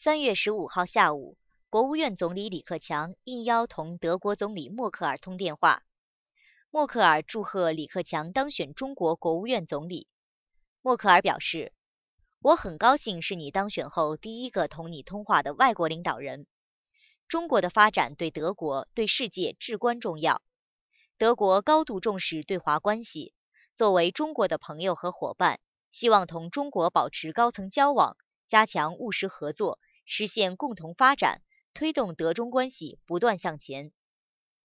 3月15号下午，国务院总理李克强应邀同德国总理默克尔通电话。默克尔祝贺李克强当选中国国务院总理。默克尔表示：“我很高兴是你当选后第一个同你通话的外国领导人。中国的发展对德国、对世界至关重要。德国高度重视对华关系，作为中国的朋友和伙伴，希望同中国保持高层交往，加强务实合作，实现共同发展，推动德中关系不断向前。”